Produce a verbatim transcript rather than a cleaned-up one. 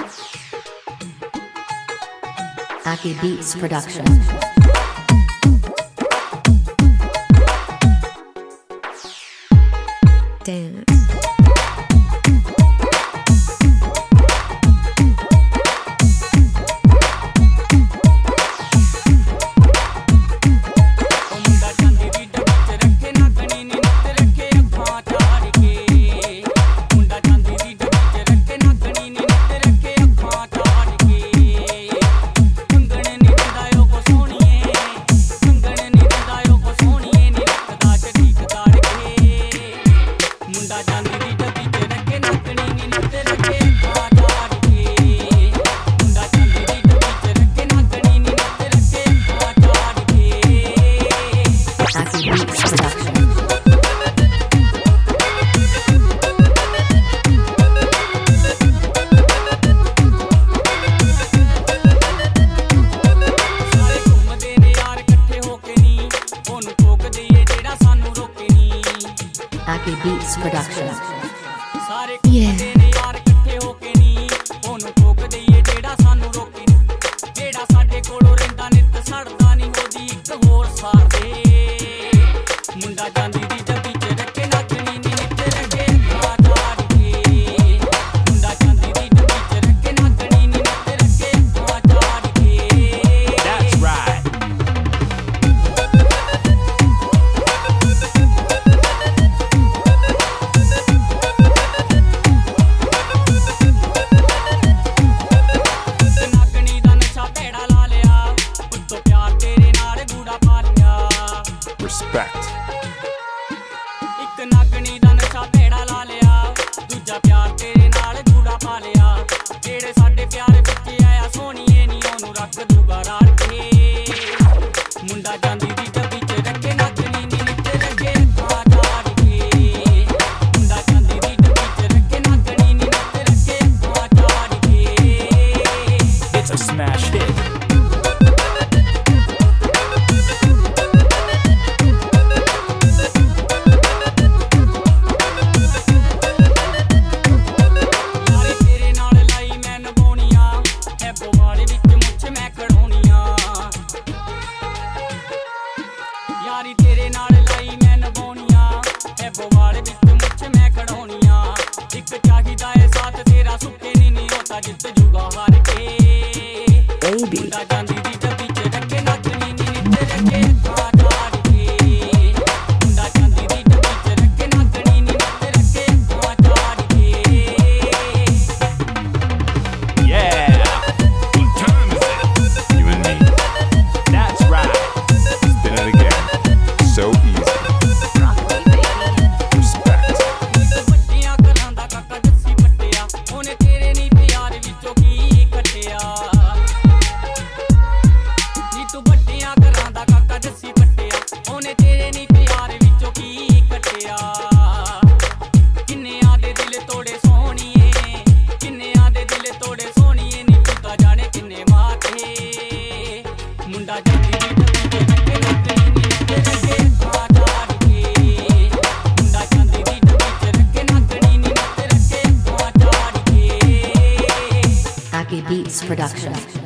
Aki Beats Production. Dance. Aki Beats Production. Yeah. Respect. ਇੱਕ ਨਾਗਣੀ ਦਾ ਨਸ਼ਾ ਭੇੜਾ ਲਾ ਲਿਆ, ਦੂਜਾ ਪਿਆਰ ਤੇਰੇ ਨਾਲ ਗੂੜਾ ਪਾ ਲਿਆ। ਜਿਹੜੇ ਸਾਡੇ ਪਿਆਰ ਵਿੱਚ ਆਇਆ ਸੋਹਣੀਏ ਨੀ ਉਹਨੂੰ ਰੱਖ ਦੂਗਾ ਰਾੜ ਕੇ। ਮੁੰਡਾ ਜਾਂਦੀ ਦੀ ਡੱਬੀ ਚ ਰੱਖੇ ਨਾਗਣੀ ਨੀ ਨਿੱਤ ਰੱਖੇ ਅੱਖਾਂ ਝਾੜ ਕੇ। ਮੁੰਡਾ ਜਾਂਦੀ ਦੀ ਡੱਬੀ ਚ ਰੱਖੇ ਨਾਗਣੀ ਨੀ ਨਿੱਤ ਰੱਖੇ ਅੱਖਾਂ ਝਾੜ ਕੇ। It's a smash hit. ਯਾਰੀ ਤੇਰੇ ਨਾਲ ਲਈ ਮੈਂ ਨਿਭਾਉਣੀਆਂ, ਐਬੋ ਵਾਲੇ ਵਿੱਚ ਮੁੱਛ ਮੈਂ ਖੜਾਉਣੀਆਂ। ਇੱਕ ਚਾਹੀਦਾ ਏ ਸਾਥ ਤੇਰਾ, ਸੁੱਕੇ ਨੀ ਨੀ ਉਹ ਤਾਂ ਜਿੱਤ ਜੂਗਾ ਹਾਰ ਕੇ। ਮੁੰਡਾ ਜਾਂਦੀ ਦੀ ਡੱਬੀ ਚ ਰੱਖੇ ਨਾਗਣੀ ਨੀ ਨਿੱਤ ਰੱਖੇ ਅੱਖਾਂ ਝਾੜ ਕੇ। ਮੁੰਡਾ ਜਾਂਦੀ ਦੀ ਡੱਬੀ ਚ ਰੱਖੇ ਨਾਗਣੀ ਨੀ ਨਿੱਤ ਰੱਖੇ ਅੱਖਾਂ ਝਾੜ ਕੇ। Yeah. What time is it? You and me. That's right. Spin it again. So easy. Respect. ਵੱਡੀਆਂ ਘਰਾਂ ਦਾ ਕਾਕਾ ਜੱਸੀ ਪੱਟਿਆ, ਉਹਨੇ ਤੇਰੇ ਨੀ ਪਿਆਰ ਵਿੱਚੋਂ ਕੀ ਕੱਟਿਆ। ਨੀ ਤੂੰ ਵੱਡੀਆਂ ਘਰਾਂ ਦਾ ਕਾਕਾ ਜੱਸੀ ਪੱਟਿਆ, ਉਹਨੇ ਤੇਰੇ ਨੀ ਪਿਆਰ ਵਿੱਚੋਂ ਕੀ ਕੱਟਿਆ। ਕਿੰਨਿਆਂ ਦੇ ਦਿਲ ਤੋੜੇ ਸੋਹਣੀਏ, ਕਿੰਨਿਆਂ ਦੇ ਦਿਲ ਤੋੜੇ ਸੋਹਣੀਏ ਨੀ ਤੂੰ ਤਾਂ ਜਾਣੇ ਕਿੰਨੇ ਮਾਰੇ। ਮੁੰਡਾ ਜਾਂਦੀ ਦੀ ਡੱਬੀ ਚ ਰੱਖੇ ਨਾਗਣੀ ਨੀ ਨਿੱਤ ਰੱਖੇ ਅੱਖਾਂ ਝਾੜ ਕੇ। ਮੁੰਡਾ ਜਾਂਦੀ ਦੀ ਡੱਬੀ ਚ ਰੱਖੇ ਨਾਗਣੀ ਨੀ ਨਿੱਤ ਰੱਖੇ ਅੱਖਾਂ ਝਾੜ ਕੇ। Aki Beats Production.